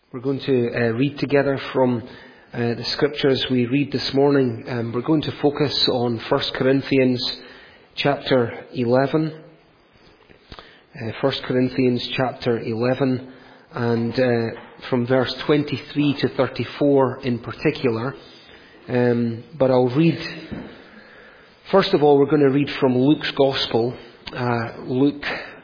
We're going to read together from the scriptures we read this morning. We're going to focus on 1 Corinthians chapter 11. 1 Corinthians chapter 11 and from verse 23 to 34 in particular. But I'll read, first of all, we're going to read from Luke's Gospel, Luke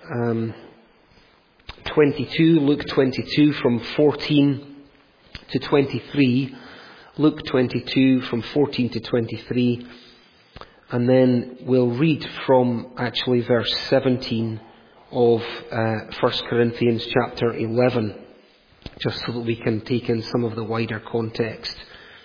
22 from 14 to 23. Luke 22 from 14 to 23. And then we'll read from actually verse 17 of 1 Corinthians chapter 11, just so that we can take in some of the wider context.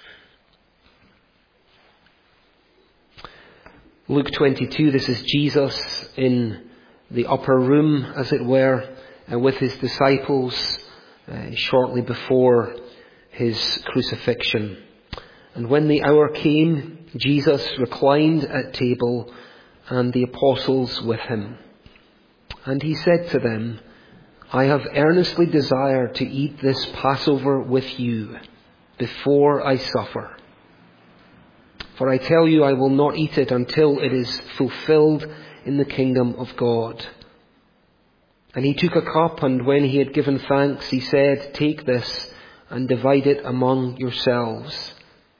Luke 22, this is Jesus in the upper room, as it were, with his disciples shortly before his crucifixion. And when the hour came, Jesus reclined at table and the apostles with him. And he said to them, I have earnestly desired to eat this Passover with you before I suffer. For I tell you, I will not eat it until it is fulfilled in the kingdom of God. And he took a cup, and when he had given thanks, he said, Take this and divide it among yourselves.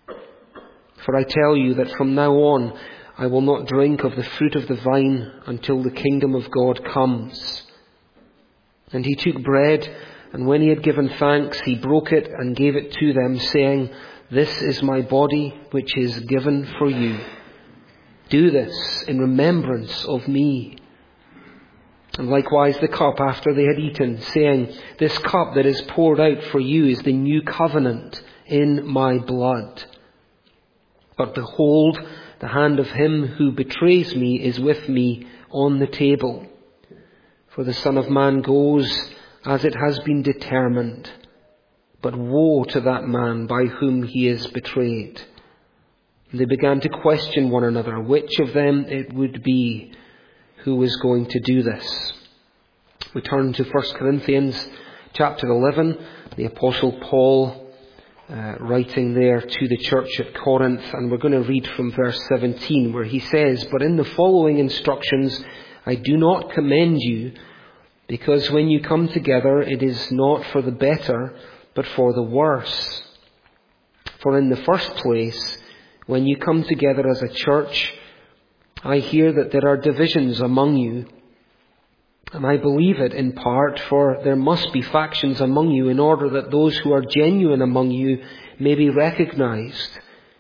For I tell you that from now on I will not drink of the fruit of the vine until the kingdom of God comes. And he took bread, and when he had given thanks, he broke it and gave it to them, saying, This is my body, which is given for you. Do this in remembrance of me. And likewise the cup after they had eaten, saying, This cup that is poured out for you is the new covenant in my blood. But behold, the hand of him who betrays me is with me on the table. For the Son of Man goes as it has been determined. But woe to that man by whom he is betrayed. And they began to question one another which of them it would be who was going to do this. We turn to 1 Corinthians chapter 11, the Apostle Paul writing there to the church at Corinth, and we're going to read from verse 17 where he says, But in the following instructions I do not commend you, because when you come together it is not for the better, but for the worse. For in the first place, when you come together as a church, I hear that there are divisions among you, and I believe it in part, for there must be factions among you in order that those who are genuine among you may be recognized.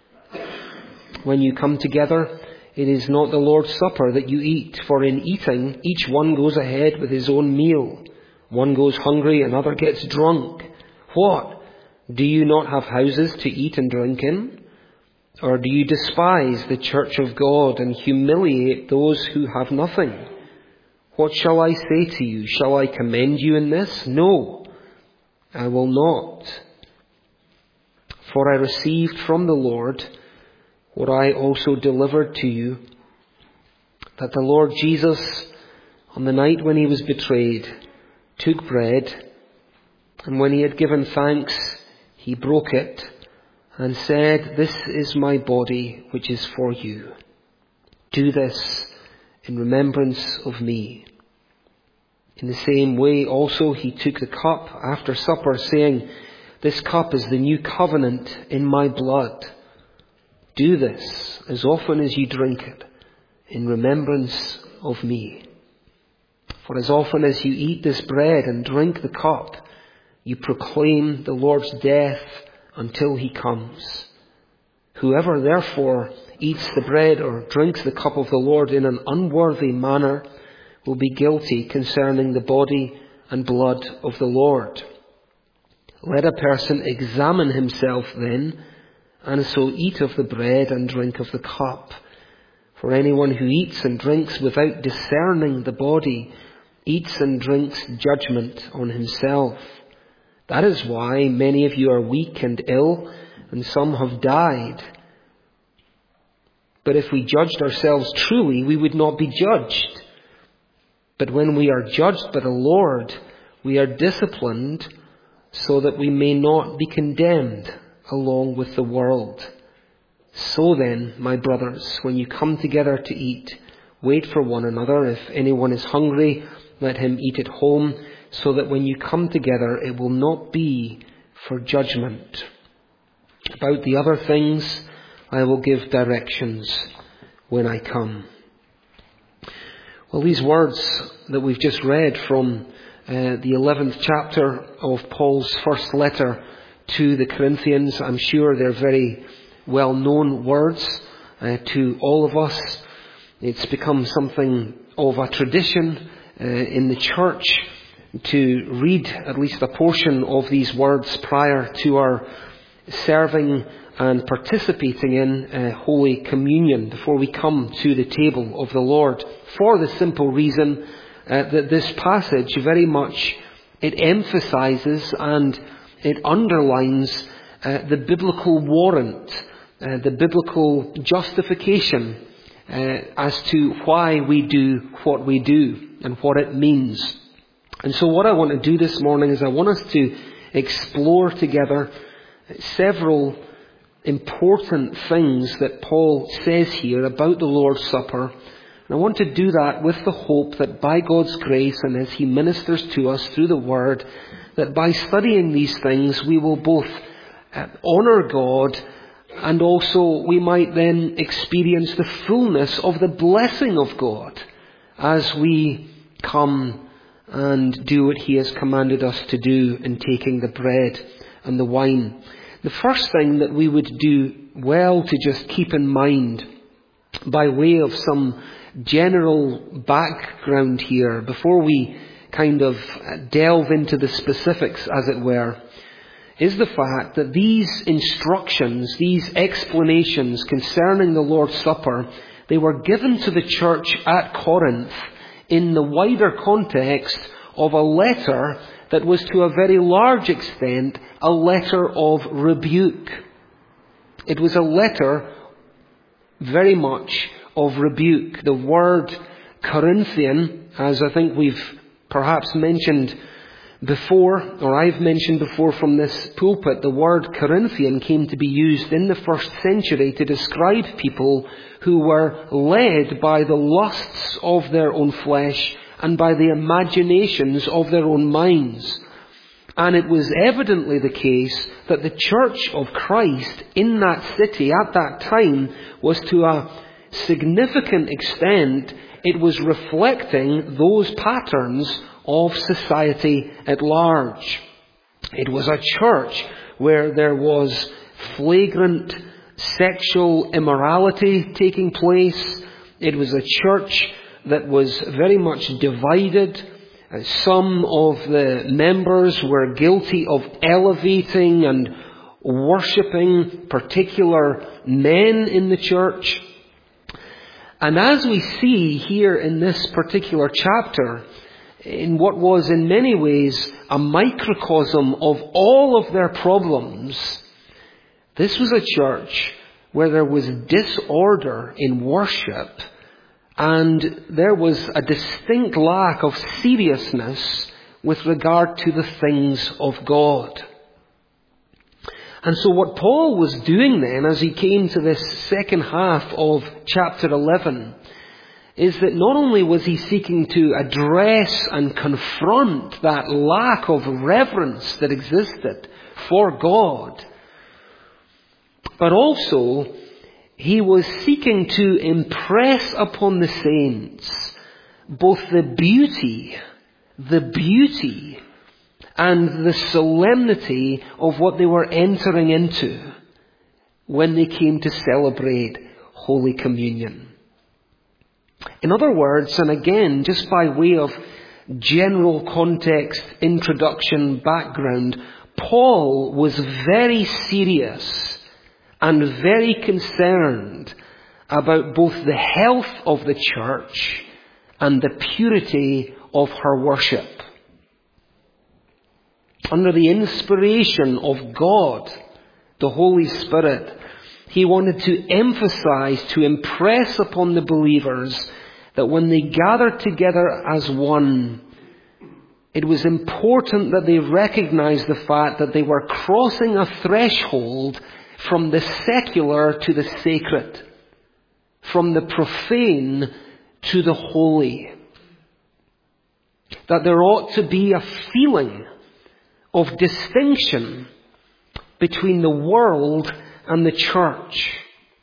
When you come together, it is not the Lord's Supper that you eat, for in eating each one goes ahead with his own meal. One goes hungry, another gets drunk. What? Do you not have houses to eat and drink in? Or do you despise the church of God and humiliate those who have nothing? What shall I say to you? Shall I commend you in this? No, I will not. For I received from the Lord what I also delivered to you, that the Lord Jesus, on the night when he was betrayed, took bread, and when he had given thanks, he broke it, and said, This is my body, which is for you. Do this in remembrance of me. In the same way also he took the cup after supper, saying, This cup is the new covenant in my blood. Do this as often as you drink it in remembrance of me. For as often as you eat this bread and drink the cup, you proclaim the Lord's death until he comes. Whoever therefore eats the bread or drinks the cup of the Lord in an unworthy manner will be guilty concerning the body and blood of the Lord. Let a person examine himself then, and so eat of the bread and drink of the cup. For anyone who eats and drinks without discerning the body eats and drinks judgment on himself. That is why many of you are weak and ill, and some have died. But if we judged ourselves truly, we would not be judged. But when we are judged by the Lord, we are disciplined so that we may not be condemned along with the world. So then, my brothers, when you come together to eat, wait for one another. If anyone is hungry, let him eat at home, so that when you come together, it will not be for judgment. About the other things, I will give directions when I come. Well, these words that we've just read from the 11th chapter of Paul's first letter to the Corinthians, I'm sure they're very well-known words to all of us. It's become something of a tradition in the church to read at least a portion of these words prior to our serving and participating in Holy Communion before we come to the table of the Lord, for the simple reason that this passage very much, it emphasizes and it underlines the biblical warrant, the biblical justification as to why we do what we do and what it means. And so what I want to do this morning is I want us to explore together several important things that Paul says here about the Lord's Supper. And I want to do that with the hope that by God's grace and as He ministers to us through the Word, that by studying these things we will both honour God and also we might then experience the fullness of the blessing of God as we come and do what He has commanded us to do in taking the bread and the wine. The first thing that we would do well to just keep in mind by way of some general background here before we kind of delve into the specifics, as it were, is the fact that these instructions, these explanations concerning the Lord's Supper, they were given to the church at Corinth in the wider context of a letter that was to a very large extent a letter of rebuke. It was a letter very much of rebuke. The word Corinthian, as I think we've perhaps mentioned before, or I've mentioned before from this pulpit, the word Corinthian came to be used in the first century to describe people who were led by the lusts of their own flesh and by the imaginations of their own minds. And it was evidently the case that the church of Christ in that city at that time was to a significant extent, it was reflecting those patterns of society at large. It was a church where there was flagrant sexual immorality taking place. It was a church that was very much divided. Some of the members were guilty of elevating and worshipping particular men in the church. And as we see here in this particular chapter, in what was in many ways a microcosm of all of their problems, this was a church where there was disorder in worship and there was a distinct lack of seriousness with regard to the things of God. And so what Paul was doing then, as he came to this second half of chapter 11, is that not only was he seeking to address and confront that lack of reverence that existed for God, but also he was seeking to impress upon the saints both the beauty and the solemnity of what they were entering into when they came to celebrate Holy Communion. In other words, and again, just by way of general context, introduction, background, Paul was very serious and very concerned about both the health of the church and the purity of her worship. Under the inspiration of God, the Holy Spirit, he wanted to emphasize, to impress upon the believers that when they gathered together as one, It was important that they recognized the fact that they were crossing a threshold from the secular to the sacred, from the profane to the holy. That there ought to be a feeling of distinction between the world and the church.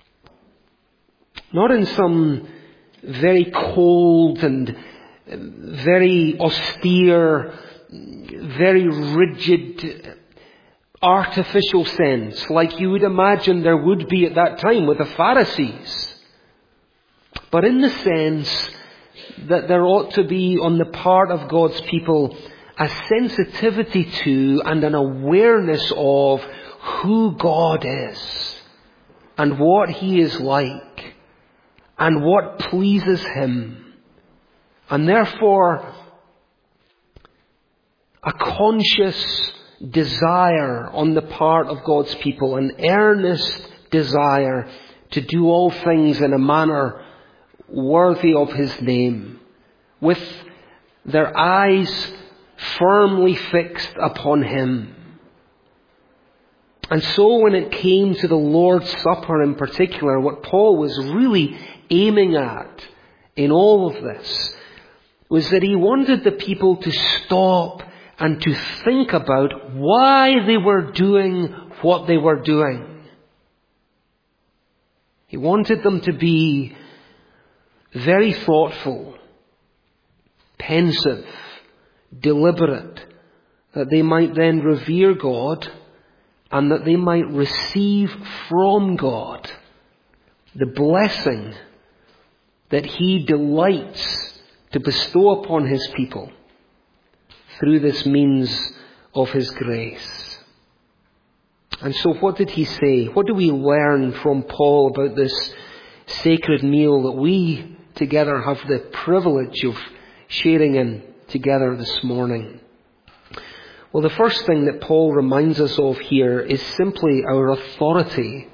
Not in some very cold and very austere, very rigid, artificial sense, like you would imagine there would be at that time with the Pharisees. But in the sense that there ought to be on the part of God's people a sensitivity to and an awareness of who God is and what He is like and what pleases Him. And therefore, a conscious desire on the part of God's people, an earnest desire to do all things in a manner worthy of His name, with their eyes firmly fixed upon Him. And so when it came to the Lord's Supper in particular, what Paul was really aiming at in all of this was that he wanted the people to stop and to think about why they were doing what they were doing. He wanted them to be very thoughtful, pensive, deliberate, that they might then revere God and that they might receive from God the blessing that He delights to bestow upon His people through this means of His grace. And so what did he say? What do we learn from Paul about this sacred meal that we together have the privilege of sharing in together this morning? Well, the first thing that Paul reminds us of here is simply our authority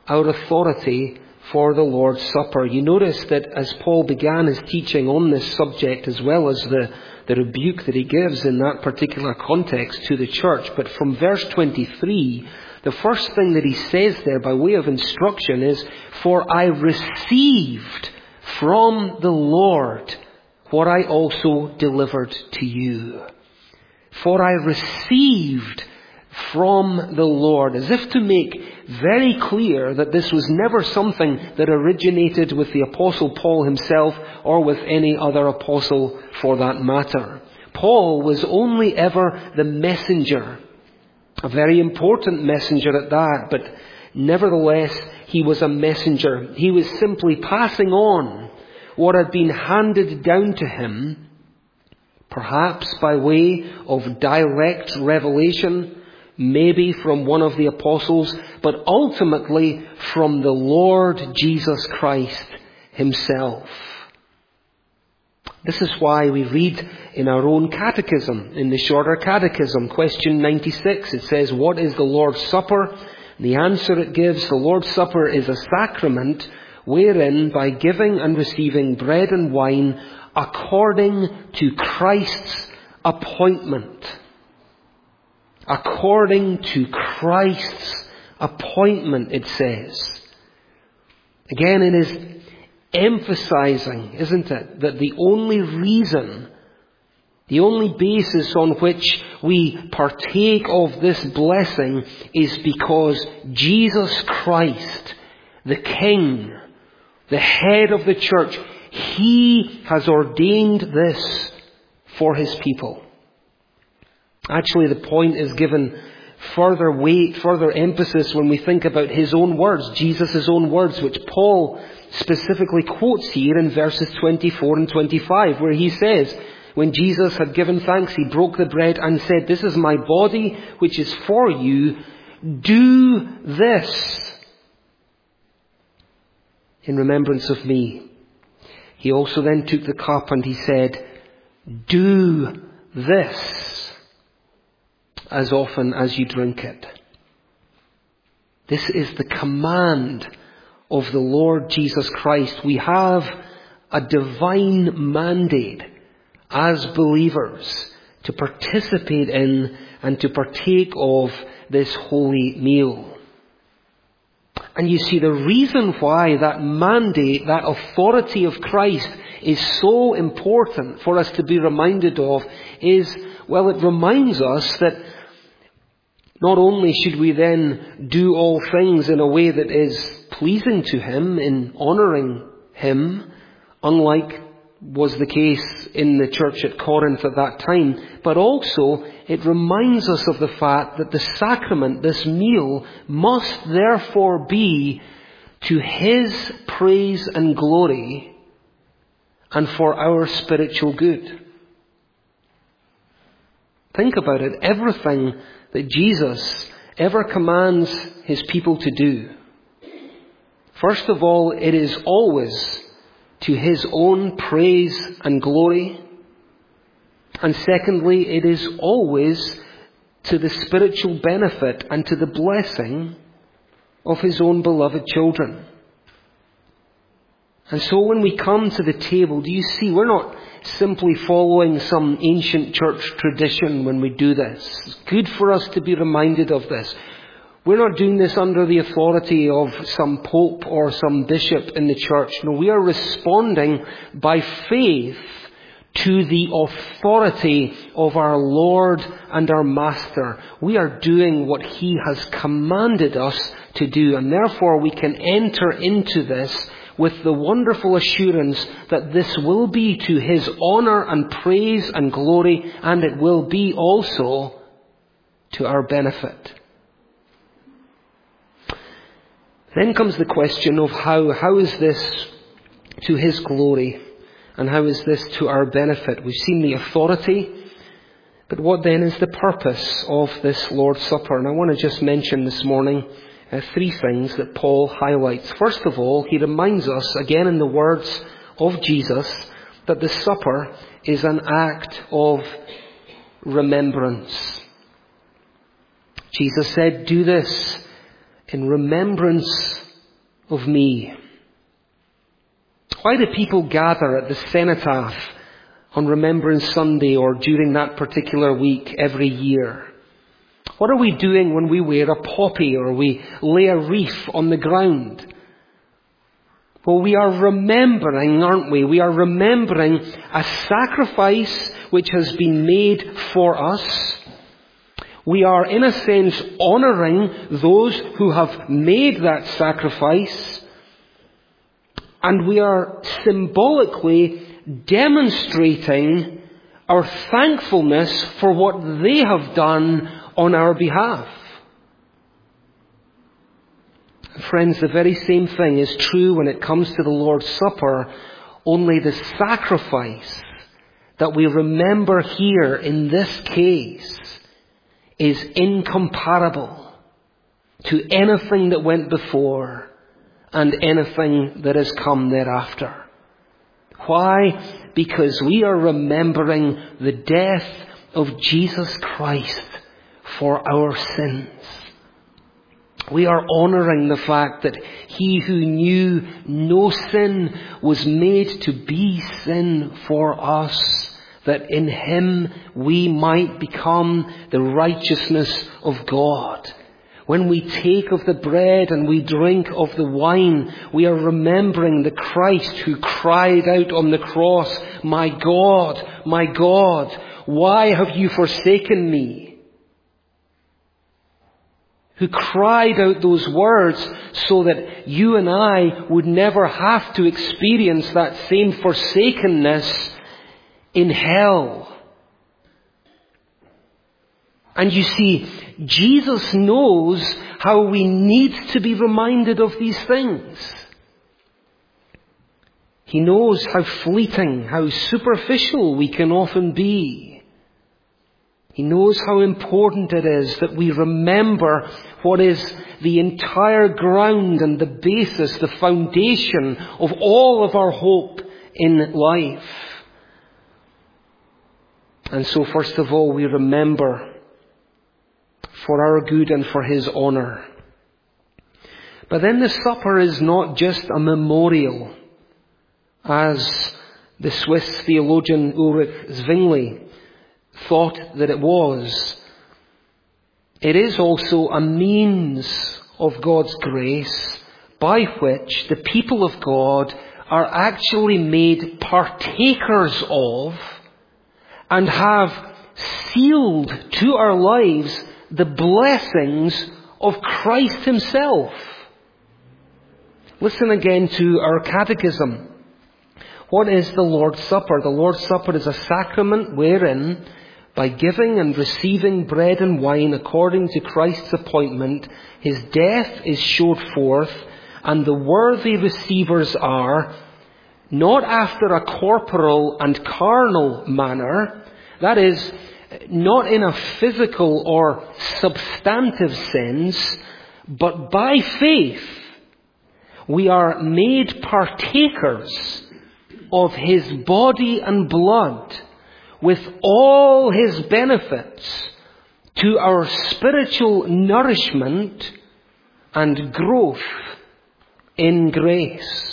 for the Lord's Supper. You notice that as Paul began his teaching on this subject, as well as the rebuke that he gives in that particular context to the church, but from verse 23, the first thing that he says there by way of instruction is, "For I received from the Lord what I also delivered to you." For I received from the Lord, as if to make very clear that this was never something that originated with the Apostle Paul himself or with any other apostle for that matter. Paul was only ever the messenger, a very important messenger at that, but nevertheless he was a messenger. He was simply passing on what had been handed down to him, perhaps by way of direct revelation, maybe from one of the apostles, but ultimately from the Lord Jesus Christ Himself. This is why we read in our own catechism, in the shorter catechism, question 96, it says, "What is the Lord's Supper?" And the answer it gives, the Lord's Supper is a sacrament wherein, by giving and receiving bread and wine, according to Christ's appointment. According to Christ's appointment, it says. Again, it is emphasizing, isn't it, that the only reason, the only basis on which we partake of this blessing is because Jesus Christ, the King, the head of the church, He has ordained this for His people. Actually, the point is given further weight, further emphasis when we think about His own words, Jesus' own words, which Paul specifically quotes here in verses 24 and 25, where he says, when Jesus had given thanks, He broke the bread and said, "This is my body, which is for you. Do this in remembrance of me." He also then took the cup and He said, "Do this as often as you drink it." This is the command of the Lord Jesus Christ. We have a divine mandate as believers to participate in and to partake of this holy meal. And you see, the reason why that mandate, that authority of Christ is so important for us to be reminded of is, well, it reminds us that not only should we then do all things in a way that is pleasing to Him, in honouring Him, unlike was the case in the church at Corinth at that time, but also it reminds us of the fact that the sacrament, this meal, must therefore be to His praise and glory and for our spiritual good. Think about it. Everything that Jesus ever commands His people to do, first of all, it is always to His own praise and glory. And secondly, it is always to the spiritual benefit and to the blessing of His own beloved children. And so when we come to the table, do you see, we're not simply following some ancient church tradition when we do this. It's good for us to be reminded of this. We're not doing this under the authority of some pope or some bishop in the church. No, we are responding by faith to the authority of our Lord and our Master. We are doing what He has commanded us to do, and therefore we can enter into this with the wonderful assurance that this will be to His honour and praise and glory, and it will be also to our benefit. Then comes the question of how is this to His glory and how is this to our benefit? We've seen the authority, but what then is the purpose of this Lord's Supper? And I want to just mention this morning three things that Paul highlights. First of all, he reminds us, again in the words of Jesus, that the supper is an act of remembrance. Jesus said, "Do this in remembrance of me." Why do people gather at the cenotaph on Remembrance Sunday or during that particular week every year? What are we doing when we wear a poppy or we lay a wreath on the ground? Well, we are remembering, aren't we? We are remembering a sacrifice which has been made for us. We are, in a sense, honouring those who have made that sacrifice. And we are symbolically demonstrating our thankfulness for what they have done on our behalf. Friends, the very same thing is true when it comes to the Lord's Supper, only the sacrifice that we remember here in this case is incomparable to anything that went before and anything that has come thereafter. Why? Because we are remembering the death of Jesus Christ for our sins. We are honouring the fact that He who knew no sin was made to be sin for us, that in Him we might become the righteousness of God. When we take of the bread and we drink of the wine, we are remembering the Christ who cried out on the cross, my God, why have you forsaken me?" Who cried out those words so that you and I would never have to experience that same forsakenness in hell. And you see, Jesus knows how we need to be reminded of these things. He knows how fleeting, how superficial we can often be. He knows how important it is that we remember what is the entire ground and the basis, the foundation of all of our hope in life. And so first of all, we remember for our good and for His honour. But then the supper is not just a memorial, as the Swiss theologian Ulrich Zwingli thought that it was. It is also a means of God's grace by which the people of God are actually made partakers of and have sealed to our lives the blessings of Christ himself. Listen again to our catechism. What is the Lord's Supper? The Lord's Supper is a sacrament wherein, by giving and receiving bread and wine according to Christ's appointment, his death is showed forth, and the worthy receivers are, not after a corporal and carnal manner, that is, not in a physical or substantive sense, but by faith, we are made partakers of his body and blood with all his benefits to our spiritual nourishment and growth in grace.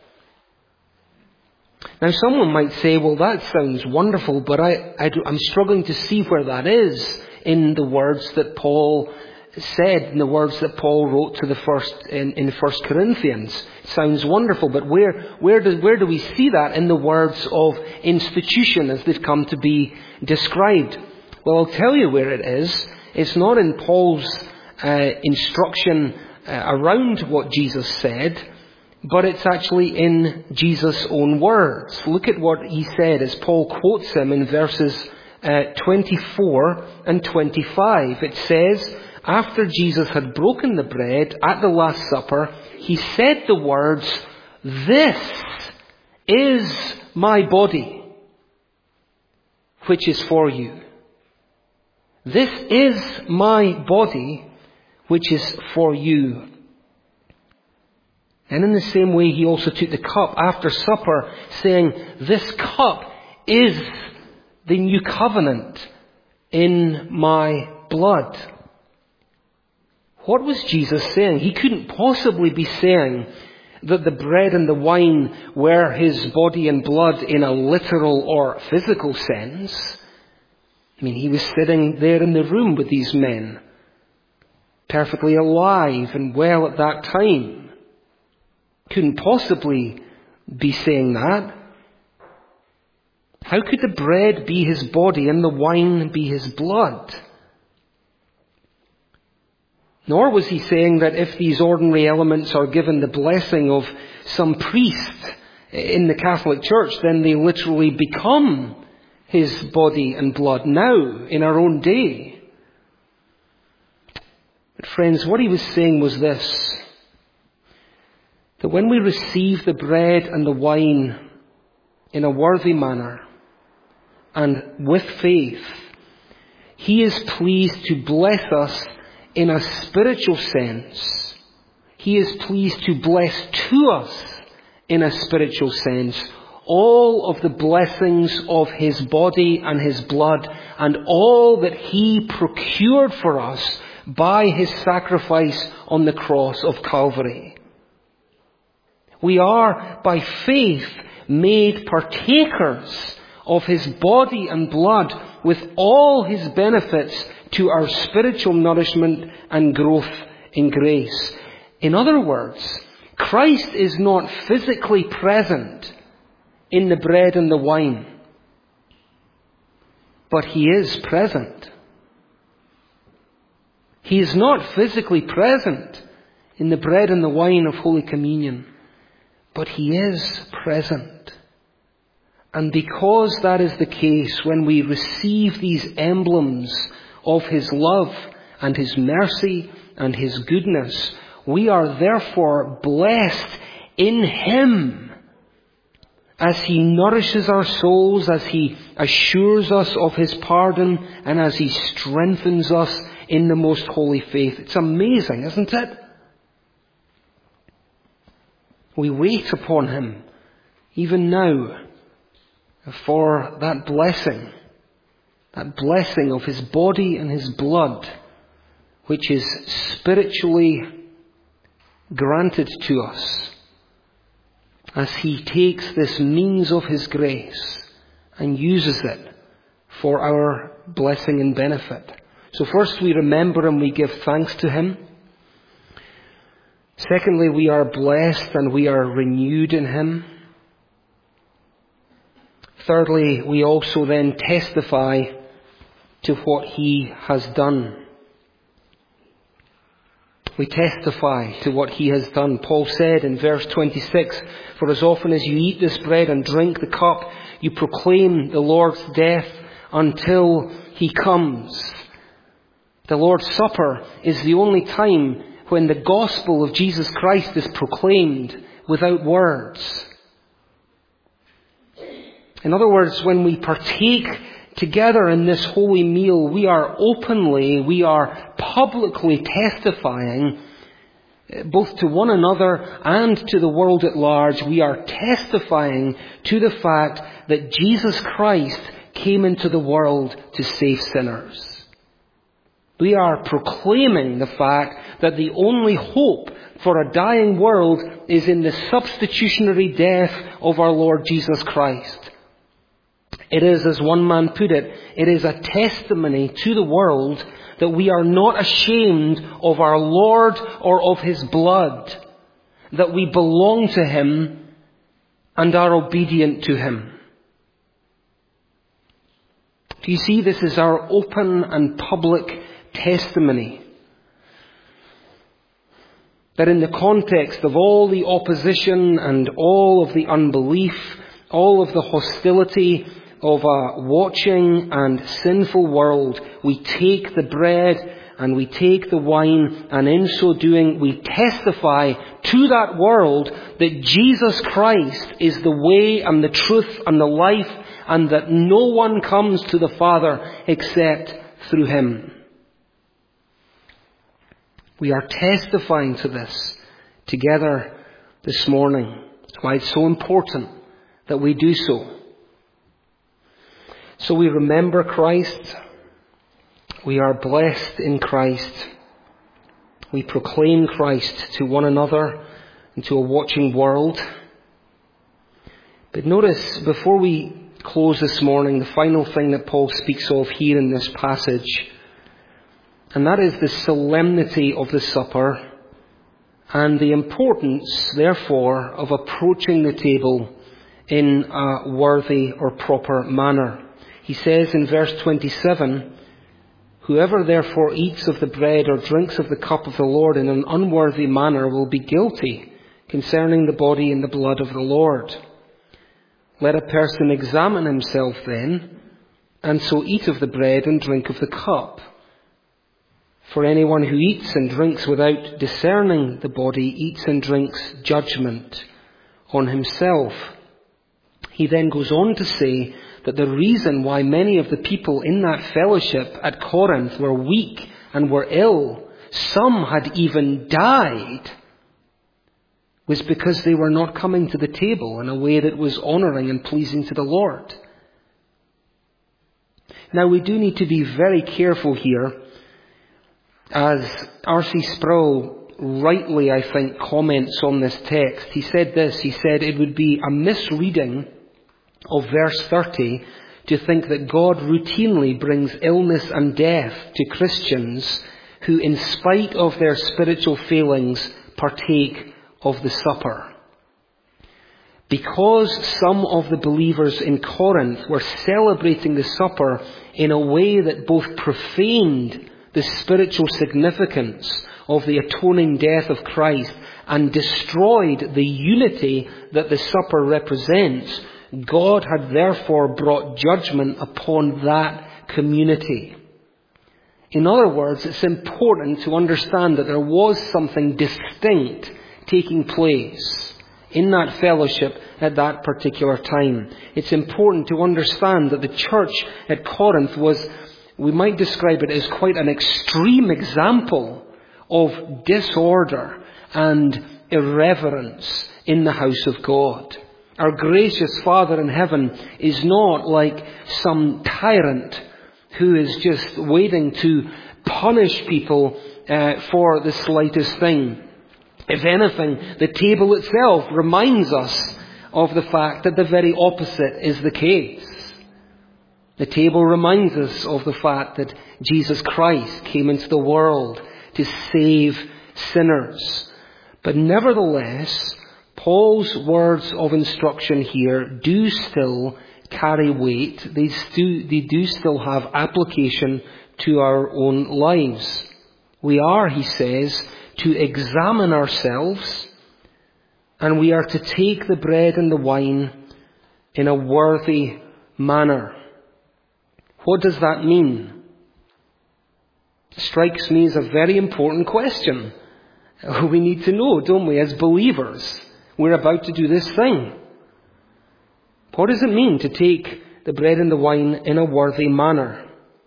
Now someone might say, well, that sounds wonderful, but I'm struggling to see where that is in the words that Paul said, in the words that Paul wrote to in 1 Corinthians. It sounds wonderful, but where do we see that in the words of institution as they've come to be described? Well, I'll tell you where it is. It's not in Paul's instruction around what Jesus said, but it's actually in Jesus' own words. Look at what he said as Paul quotes him in verses 24 and 25. It says, after Jesus had broken the bread at the Last Supper, he said the words, "This is my body, which is for you." This is my body, which is for you. And in the same way, he also took the cup after supper, saying, "This cup is the new covenant in my blood." What was Jesus saying? He couldn't possibly be saying that the bread and the wine were his body and blood in a literal or physical sense. I mean, he was sitting there in the room with these men, perfectly alive and well at that time. Couldn't possibly be saying that. How could the bread be his body and the wine be his blood? Nor was he saying that if these ordinary elements are given the blessing of some priest in the Catholic Church, then they literally become his body and blood now, in our own day. But friends, what he was saying was this: that when we receive the bread and the wine in a worthy manner and with faith, he is pleased to bless us in a spiritual sense. He is pleased to bless to us in a spiritual sense all of the blessings of his body and his blood and all that he procured for us by his sacrifice on the cross of Calvary. We are, by faith, made partakers of his body and blood with all his benefits to our spiritual nourishment and growth in grace. In other words, Christ is not physically present in the bread and the wine, but he is present. He is not physically present in the bread and the wine of Holy Communion, but he is present. And because that is the case, when we receive these emblems of his love and his mercy and his goodness, we are therefore blessed in him as he nourishes our souls, as he assures us of his pardon, and as he strengthens us in the most holy faith. It's amazing, isn't it? We wait upon him, even now, for that blessing of his body and his blood, which is spiritually granted to us as he takes this means of his grace and uses it for our blessing and benefit. So first we remember and we give thanks to Him. Secondly, we are blessed and we are renewed in Him. Thirdly, we also then testify to what He has done. We testify to what He has done. Paul said in verse 26, "For as often as you eat this bread and drink the cup, you proclaim the Lord's death until He comes." The Lord's Supper is the only time when the gospel of Jesus Christ is proclaimed without words. In other words, when we partake together in this holy meal, we are publicly testifying both to one another and to the world at large. We are testifying to the fact that Jesus Christ came into the world to save sinners. We are proclaiming the fact that the only hope for a dying world is in the substitutionary death of our Lord Jesus Christ. It is, as one man put it, it is a testimony to the world that we are not ashamed of our Lord or of His blood, that we belong to Him and are obedient to Him. Do you see, this is our open and public testimony. That in the context of all the opposition and all of the unbelief, all of the hostility of a watching and sinful world, we take the bread and we take the wine, and in so doing we testify to that world that Jesus Christ is the way and the truth and the life, and that no one comes to the Father except through Him. We are testifying to this together this morning. That's why it's so important that we do so. So we remember Christ. We are blessed in Christ. We proclaim Christ to one another and to a watching world. But notice, before we close this morning, the final thing that Paul speaks of here in this passage, and that is the solemnity of the supper and the importance, therefore, of approaching the table in a worthy or proper manner. He says in verse 27, "Whoever therefore eats of the bread or drinks of the cup of the Lord in an unworthy manner will be guilty concerning the body and the blood of the Lord. Let a person examine himself then, and so eat of the bread and drink of the cup. For anyone who eats and drinks without discerning the body eats and drinks judgment on himself." He then goes on to say that the reason why many of the people in that fellowship at Corinth were weak and were ill, some had even died, was because they were not coming to the table in a way that was honouring and pleasing to the Lord. Now, we do need to be very careful here. As R.C. Sproul rightly, I think, comments on this text, he said this. He said it would be a misreading of verse 30 to think that God routinely brings illness and death to Christians who, in spite of their spiritual failings, partake of the supper. Because some of the believers in Corinth were celebrating the supper in a way that both profaned the spiritual significance of the atoning death of Christ and destroyed the unity that the supper represents, God had therefore brought judgment upon that community. In other words, it's important to understand that there was something distinct taking place in that fellowship at that particular time. It's important to understand that the church at Corinth was, we might describe it as quite an extreme example of disorder and irreverence in the house of God. Our gracious Father in heaven is not like some tyrant who is just waiting to punish people for the slightest thing. If anything, the table itself reminds us of the fact that the very opposite is the case. The table reminds us of the fact that Jesus Christ came into the world to save sinners. But nevertheless, Paul's words of instruction here do still carry weight. They do still have application to our own lives. We are, he says, to examine ourselves, and we are to take the bread and the wine in a worthy manner. What does that mean? It strikes me as a very important question. We need to know, don't we, as believers? We're about to do this thing. What does it mean to take the bread and the wine in a worthy manner?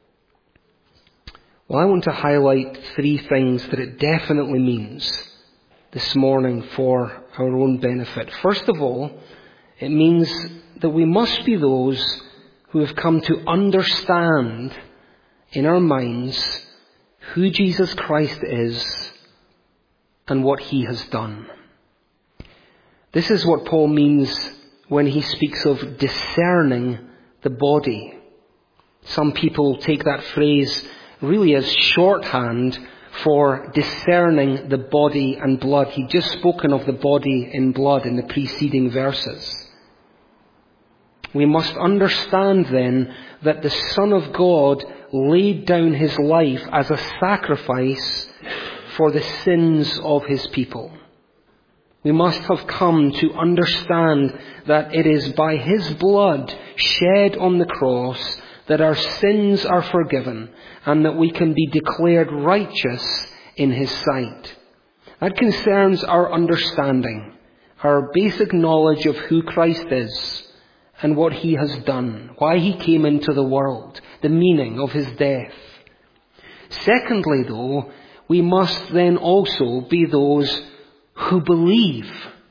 Well, I want to highlight 3 things that it definitely means this morning for our own benefit. First of all, it means that we must be those who have come to understand in our minds who Jesus Christ is and what he has done. This is what Paul means when he speaks of discerning the body. Some people take that phrase really as shorthand for discerning the body and blood. He'd just spoken of the body and blood in the preceding verses. We must understand then that the Son of God laid down his life as a sacrifice for the sins of his people. We must have come to understand that it is by his blood shed on the cross that our sins are forgiven and that we can be declared righteous in his sight. That concerns our understanding, our basic knowledge of who Christ is and what he has done, why he came into the world, the meaning of his death. Secondly, though, we must then also be those who believe.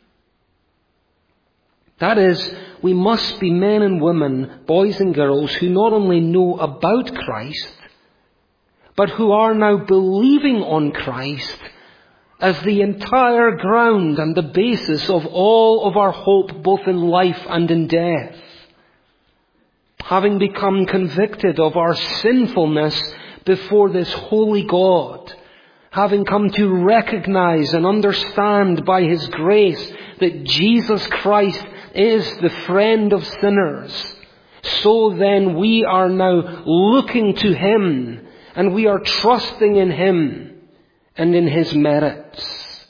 That is, we must be men and women, boys and girls, who not only know about Christ, but who are now believing on Christ as the entire ground and the basis of all of our hope, both in life and in death. Having become convicted of our sinfulness before this holy God, having come to recognize and understand by his grace that Jesus Christ is the friend of sinners, so then we are now looking to him and we are trusting in him and in his merits.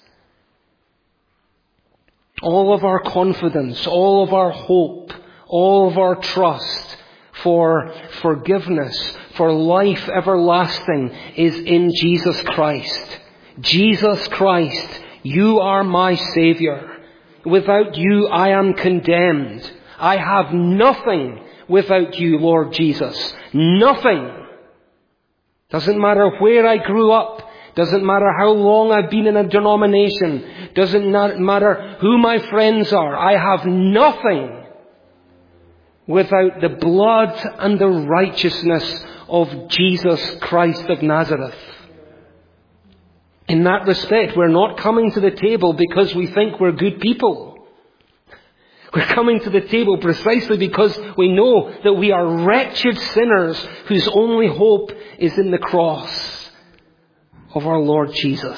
All of our confidence, all of our hope, all of our trust for forgiveness, for life everlasting is in Jesus Christ. Jesus Christ, you are my Savior. Without you I am condemned. I have nothing without you, Lord Jesus. Nothing. Doesn't matter where I grew up. Doesn't matter how long I've been in a denomination. Doesn't matter who my friends are. I have nothing without the blood and the righteousness of Jesus Christ of Nazareth. In that respect, we're not coming to the table because we think we're good people. We're coming to the table precisely because we know that we are wretched sinners whose only hope is in the cross of our Lord Jesus.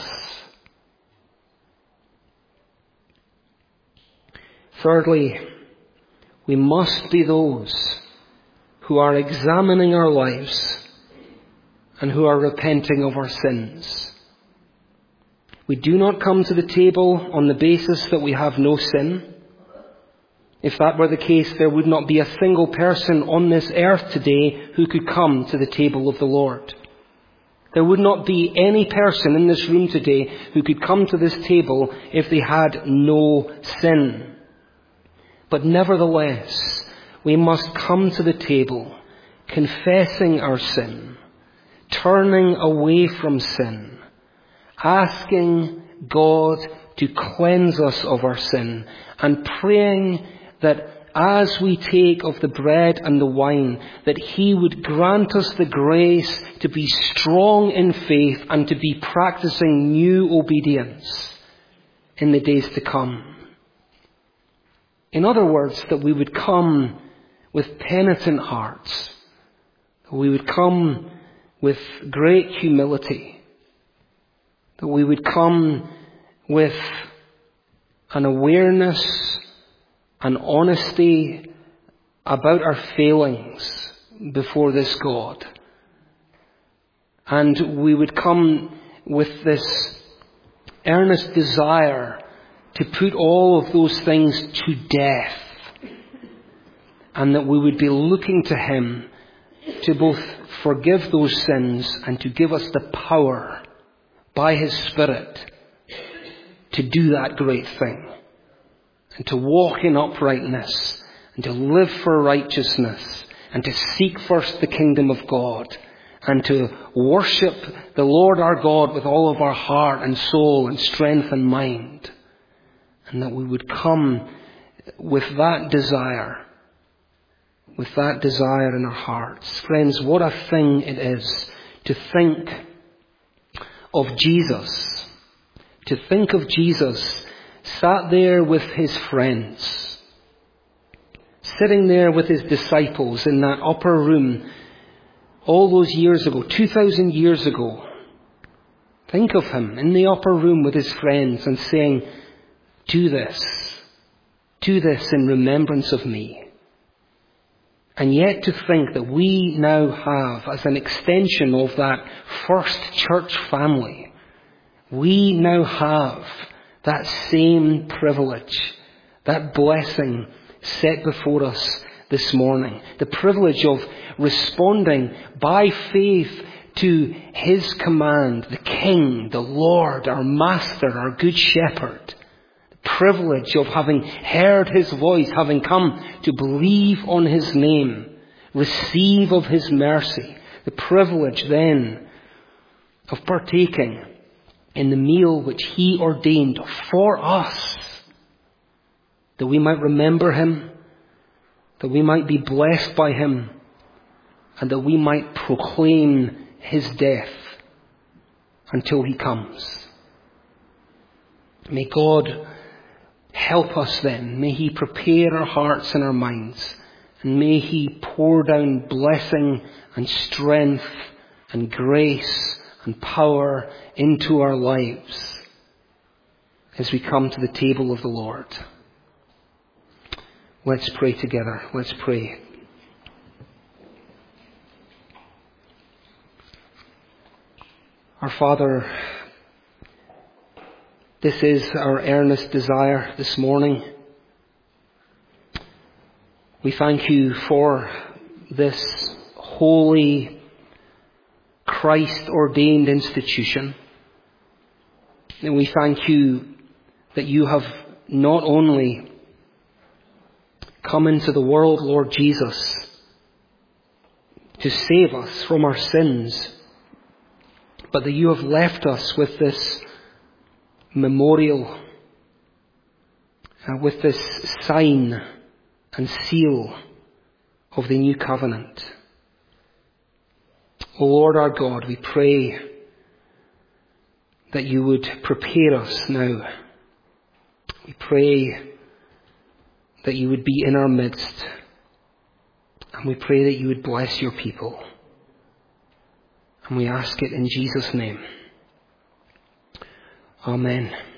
Thirdly, we must be those who are examining our lives and who are repenting of our sins. We do not come to the table on the basis that we have no sin. If that were the case, there would not be a single person on this earth today who could come to the table of the Lord. There would not be any person in this room today who could come to this table if they had no sin. But nevertheless, we must come to the table confessing our sin, turning away from sin, asking God to cleanse us of our sin, and praying that as we take of the bread and the wine, that he would grant us the grace to be strong in faith and to be practicing new obedience in the days to come. In other words, that we would come with penitent hearts, that we would come with great humility, that we would come with an awareness, an honesty about our failings before this God. And we would come with this earnest desire to put all of those things to death, and that we would be looking to Him to both forgive those sins and to give us the power by His Spirit to do that great thing, and to walk in uprightness, and to live for righteousness, and to seek first the kingdom of God, and to worship the Lord our God with all of our heart and soul and strength and mind. And that we would come with that desire in our hearts. Friends, what a thing it is to think of Jesus. To think of Jesus sat there with His friends, sitting there with His disciples in that upper room all those years ago, 2,000 years ago. Think of Him in the upper room with His friends and saying, do this in remembrance of me. And yet to think that we now have, as an extension of that first church family, we now have that same privilege, that blessing set before us this morning. The privilege of responding by faith to His command, the King, the Lord, our Master, our Good Shepherd. The privilege of having heard His voice, having come to believe on His name, receive of His mercy. The privilege then of partaking in the meal which He ordained for us, that we might remember Him, that we might be blessed by Him, and that we might proclaim His death until He comes. May God help us then. May He prepare our hearts and our minds, and may He pour down blessing and strength and grace and power into our lives as we come to the table of the Lord. Let's pray together. Let's pray. Our Father, this is our earnest desire this morning. We thank You for this holy, Christ-ordained institution. And we thank You that You have not only come into the world, Lord Jesus, to save us from our sins, but that You have left us with this memorial, with this sign and seal of the new covenant. O Lord our God, we pray that You would prepare us now. We pray that You would be in our midst, and we pray that You would bless Your people. And we ask it in Jesus' name. Amen.